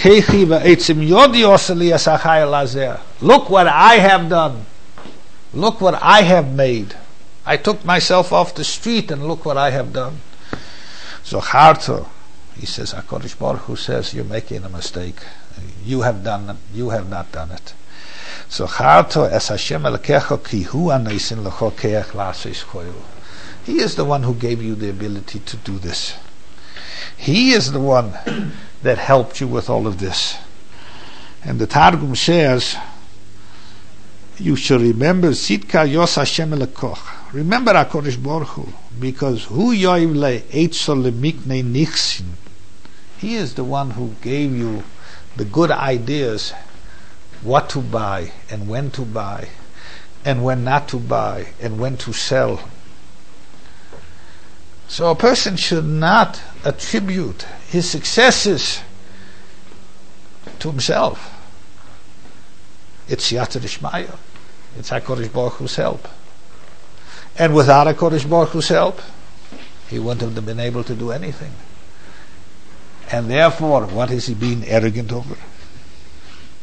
look what I have done, look what I have made. I took myself off the street and look what I have done. So Harto, he says, HaKadosh Baruch Hu says, you're making a mistake. You have done, you have not done it. So Harto es Hashem Elokecho ki hu aneisin lecho keach lasis choyu. He is the one who gave you the ability to do this. He is the one that helped you with all of this. And the Targum says, you should remember Sitka Yos Hashem Elokoch. Remember HaKadosh Baruch Hu, because hu yoiv le eitzol le miknei nichsin. He is the one who gave you the good ideas, what to buy and when to buy, and when not to buy and when to sell. So a person should not attribute his successes to himself. It's Yatad Ishmael. It's HaKadosh Baruch Hu's help. And without HaKadosh Baruch Hu's help, he wouldn't have been able to do anything. And therefore, what is he being arrogant over?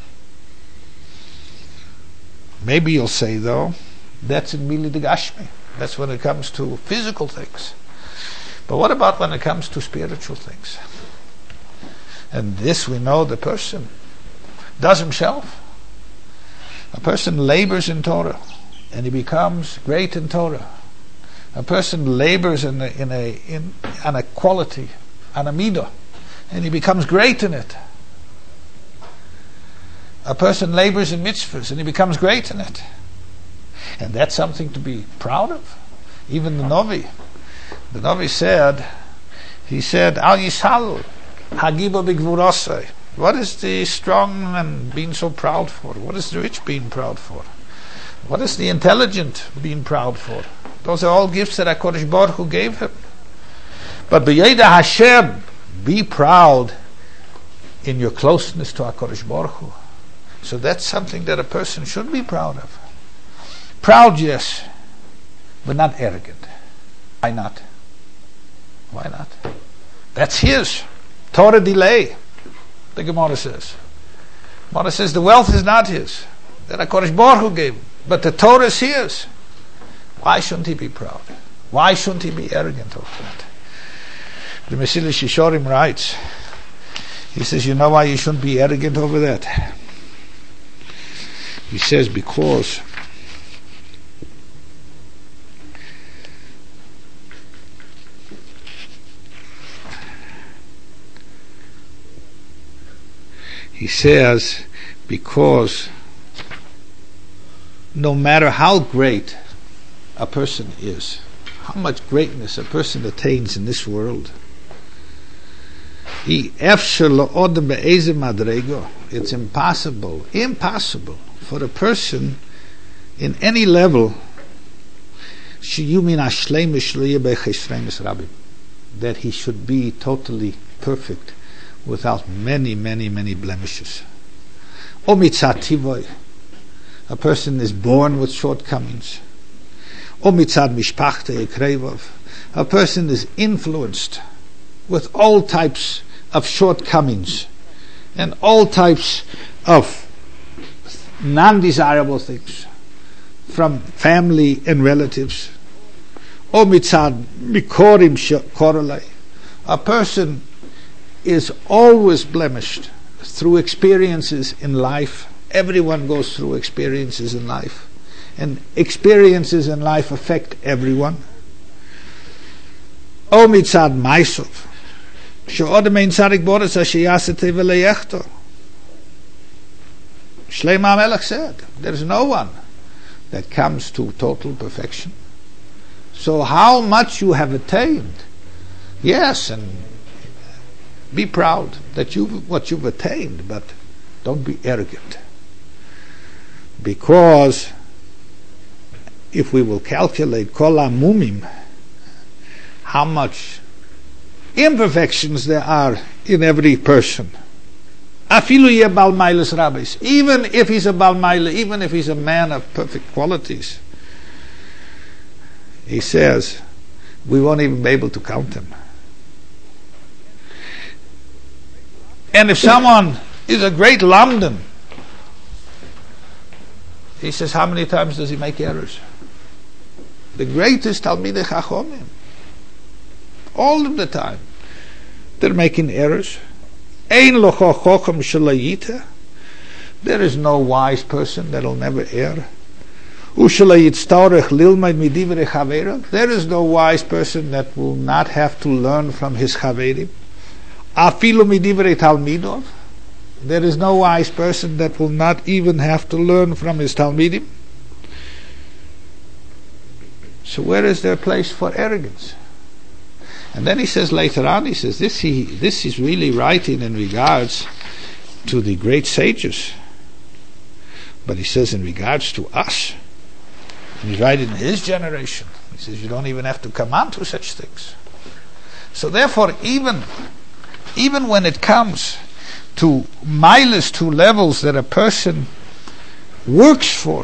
Maybe you'll say, though, that's in Mili de Gashmi. That's when it comes to physical things. But what about when it comes to spiritual things? And this we know the person does himself. A person labors in Torah, and he becomes great in Torah. A person labors in a, in a in on a quality, on a midah, and he becomes great in it. A person labors in mitzvahs, and he becomes great in it. And that's something to be proud of. Even the Novi, the Novi said, he said, Al Yishal Hagiba B'Gvurosai. What is the strong man being so proud for? What is the rich being proud for? What is the intelligent being proud for? Those are all gifts that HaKadosh Baruch Hu gave him. But B'Yeda Hashem, be proud in your closeness to HaKadosh Baruch Hu. So that's something that a person should be proud of. Proud, yes, but not arrogant. Why not? Why not? That's his. Torah delay, the Gemara says. Gemara says the wealth is not his. That HaKadosh Baruch Hu gave him. But the Torah is his. Why shouldn't he be proud? Why shouldn't he be arrogant over that? The Mesilas Yesharim writes, he says, you know why you shouldn't be arrogant over that? He says, because he says, because no matter how great a person is, how much greatness a person attains in this world, it's impossible, impossible for a person in any level that he should be totally perfect without many, many, many blemishes. A person is born with shortcomings. A person is influenced with all types of shortcomings and all types of non-desirable things from family and relatives. A person is always blemished through experiences in life. Everyone goes through experiences in life, and experiences in life affect everyone. O mitzad maisov, she'odem ein tzadik boras asher yaseh teva leyechto. Shlomo HaMelech said, there is no one that comes to total perfection. So how much you have attained, yes, and be proud that you what you've attained, but don't be arrogant. Because if we will calculate kol hamumim, how much imperfections there are in every person, afilu ye bal mailas rabbis, even if he's a bal maila, even if he's a man of perfect qualities, he says we won't even be able to count them. And if someone is a great lamdan, he says, how many times does he make errors? The greatest Talmidei Chachomim, all of the time, they're making errors. Ein lo chacham shelo yiteh. There is no wise person that will never err. Ushelo yitztarech lilmad midivrei chaveirav. There is no wise person that will not have to learn from his chaverim. Afilu midivrei talmidov. There is no wise person that will not even have to learn from his talmidim. So where is there a place for arrogance? And then he says later on, he says this he this is really writing in regards to the great sages, but he says in regards to us, and he's writing in his generation, he says you don't even have to come on to such things. So therefore, even even when it comes to miles, to levels that a person works for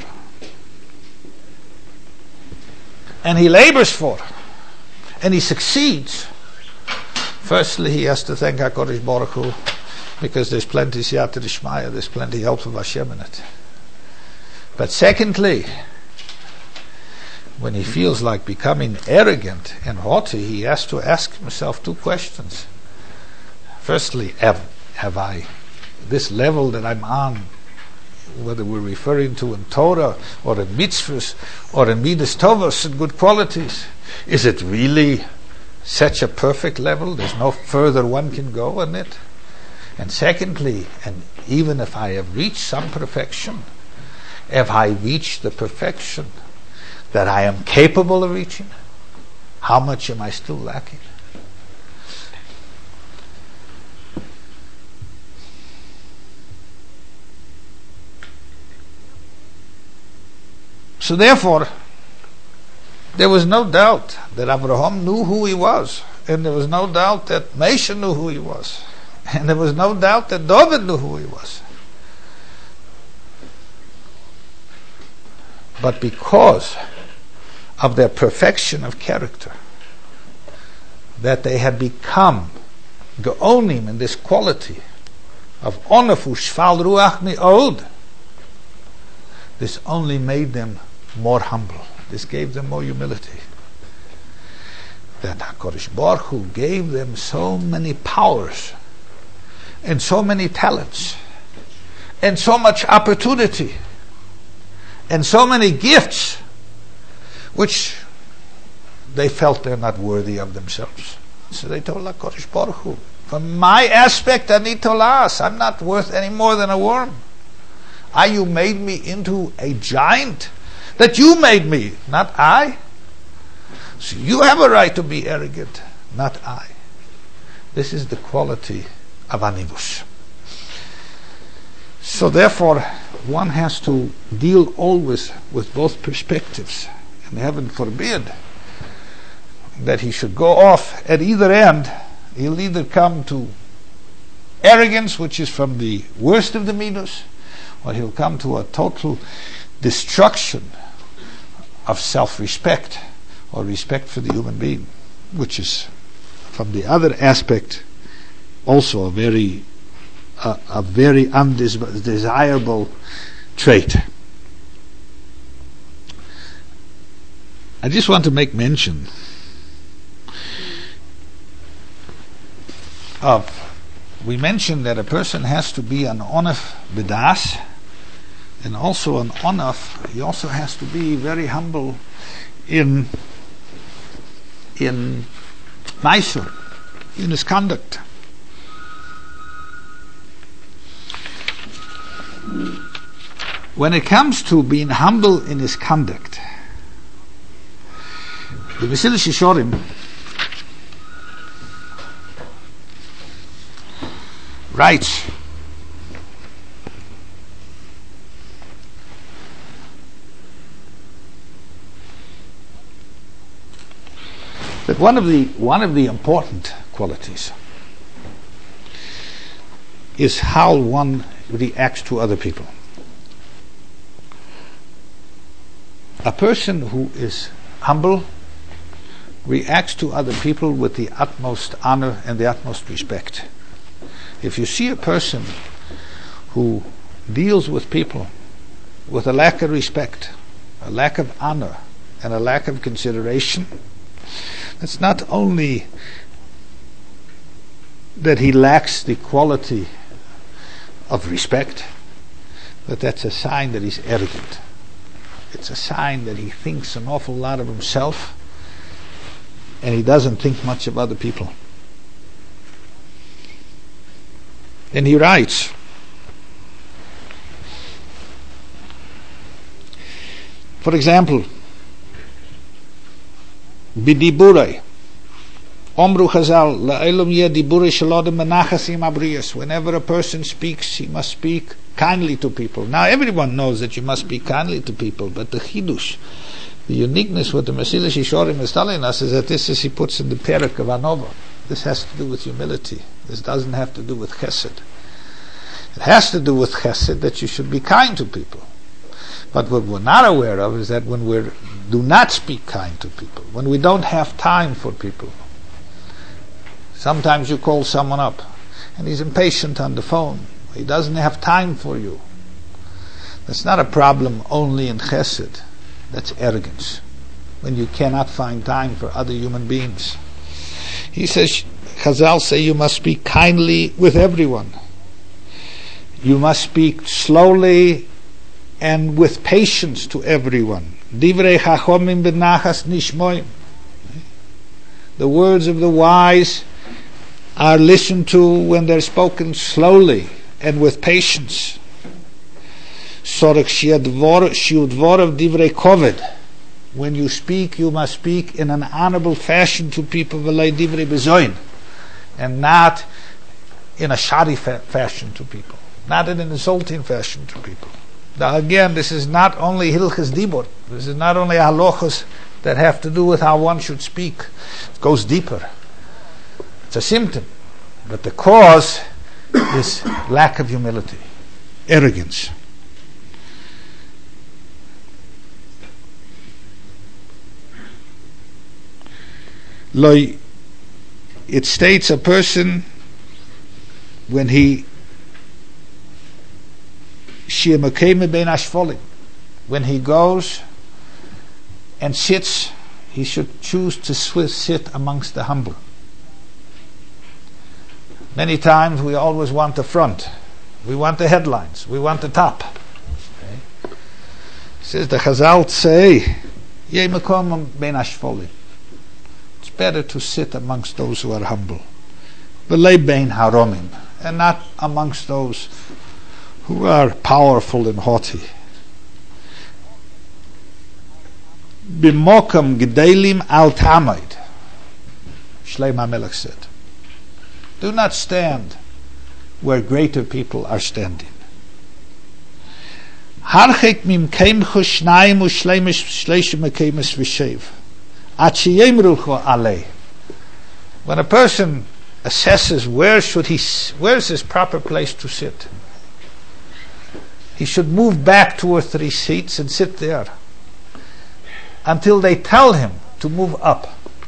and he labors for and he succeeds, firstly he has to thank HaKadosh Baruch Hu, because there's plenty siyata d'shmaya, there's plenty help of Hashem in it. But secondly, when he feels like becoming arrogant and haughty, he has to ask himself two questions. Firstly, have, have I, this level that I'm on, whether we're referring to in Torah or in mitzvahs or in midas tovos and good qualities, is it really such a perfect level? There's no further one can go in it. And secondly, and even if I have reached some perfection, have I reached the perfection that I am capable of reaching? How much am I still lacking? So therefore, there was no doubt that Abraham knew who he was, and there was no doubt that Moshe knew who he was, and there was no doubt that David knew who he was. But because of their perfection of character, that they had become geonim in this quality of onafu shval ruach me'od, this only made them more humble. This gave them more humility. That HaKadosh Baruch Hu gave them so many powers and so many talents and so much opportunity and so many gifts which they felt they're not worthy of themselves. So they told HaKadosh Baruch Hu, from my aspect, ani tolas, I'm not worth any more than a worm. Ah, you made me into a giant? That you made me, not I. So you have a right to be arrogant, not I. This is the quality of anivus. So therefore, one has to deal always with both perspectives. And heaven forbid that he should go off at either end. He'll either come to arrogance, which is from the worst of the midos, or he'll come to a total destruction of self-respect or respect for the human being, which is from the other aspect also a very a, a very undesirable trait. I just want to make mention of, we mentioned that a person has to be an onaf b'das, and also an onaf, he also has to be very humble in in ma'aser, in his conduct. When it comes to being humble in his conduct, the Mesilas Yesharim writes that one of the one of the important qualities is how one reacts to other people. A person who is humble reacts to other people with the utmost honor and the utmost respect. If you see a person who deals with people with a lack of respect, a lack of honor, and a lack of consideration, it's not only that he lacks the quality of respect, but that's a sign that he's arrogant. It's a sign that he thinks an awful lot of himself and he doesn't think much of other people. And he writes, for example, Bidiburai, Omru Chazal, La'ilum Yeh Diburai Shalodem Menachasim Abriyas. Whenever a person speaks, he must speak kindly to people. Now everyone knows that you must speak kindly to people, but the chidush, the uniqueness what the Mesilas Yesharim is telling us is that this is, he puts in the Perek of Anova. This has to do with humility. This doesn't have to do with chesed. It has to do with chesed that you should be kind to people. But what we're not aware of is that when we do not speak kind to people, when we don't have time for people, sometimes you call someone up and he's impatient on the phone, he doesn't have time for you. That's not a problem only in chesed, that's arrogance. when you cannot find time for other human beings. He says, Chazal say you must speak kindly with everyone. You must speak slowly and with patience to everyone. Divrei chachomim b'nachas nishmoim. The words of the wise are listened to when they're spoken slowly and with patience. Sorek shiudvor of divrei koved. When you speak, you must speak in an honorable fashion to people, v'lei divrei bezoin, and not in a shoddy fa- fashion to people, not in an insulting fashion to people. Now again, this is not only hilchas dibur. This is not only halachos that have to do with how one should speak. It goes deeper. It's a symptom, but the cause is lack of humility, arrogance. It states a person when he when he goes and sits, he should choose to sit amongst the humble. Many times we always want the front, we want the headlines, we want the top. Okay. Says the Chazal say, it's better to sit amongst those who are humble, and not amongst those who are powerful and haughty. B'mokam gedalim al tamid. Shlomo HaMelech said, do not stand where greater people are standing. Harchek mimkeimchu shnayim u'shleish shleishim mekeimes v'shev. At sheyemruchu alei. When a person assesses where should he, where is his proper place to sit, he should move back two or three seats and sit there until they tell him to move up.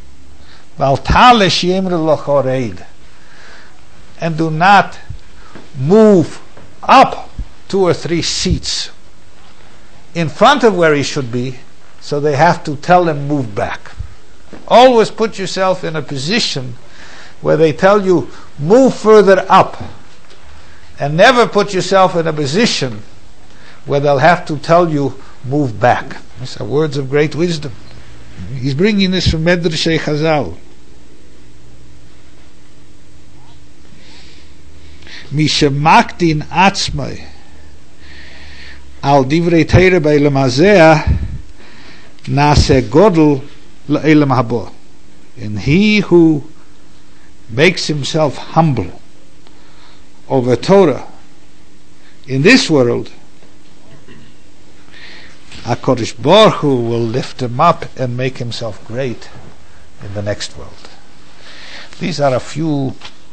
And do not move up two or three seats in front of where he should be, so they have to tell him move back. Always put yourself in a position where they tell you move further up, and never put yourself in a position where they'll have to tell you move back. These are words of great wisdom. He's bringing this from Medrashei Chazal. Mishemaktin atzmai al divrei Torah be'elam hazeh nase godel le'elam habo. And he who makes himself humble over Torah in this world, HaKadosh Baruch Hu will lift him up and make himself great in the next world. These are a few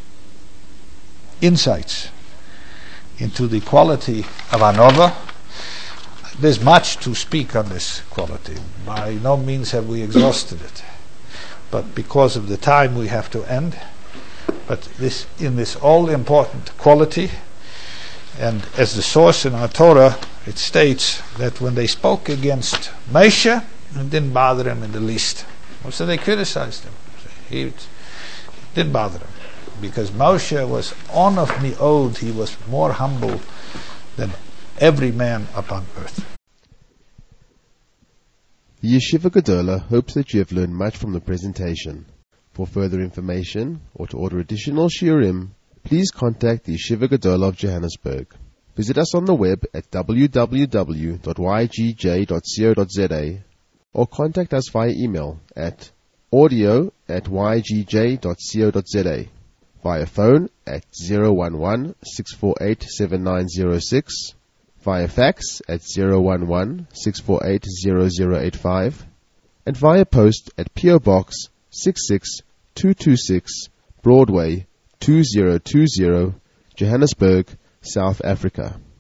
insights into the quality of Anova. There's much to speak on this quality. By no means have we exhausted it, but because of the time we have to end. But this, in this all-important quality, and as the source in our Torah, it states that when they spoke against Moshe, it didn't bother him in the least. So they criticized him. He, it didn't bother him, because Moshe was on of me'od, he was more humble than every man upon earth. The Yeshiva Gedola hopes that you have learned much from the presentation. For further information or to order additional shiurim, please contact the Yeshiva Gedola of Johannesburg. Visit us on the web at w w w dot y g j dot co dot z a or contact us via email at audio at y g j dot co dot z a, via phone at zero one one, six four eight, seven nine zero six, via fax at zero one one, six four eight, zero zero eight five, and via post at P O Box six six two two six, Broadway two zero two zero, Johannesburg, South Africa.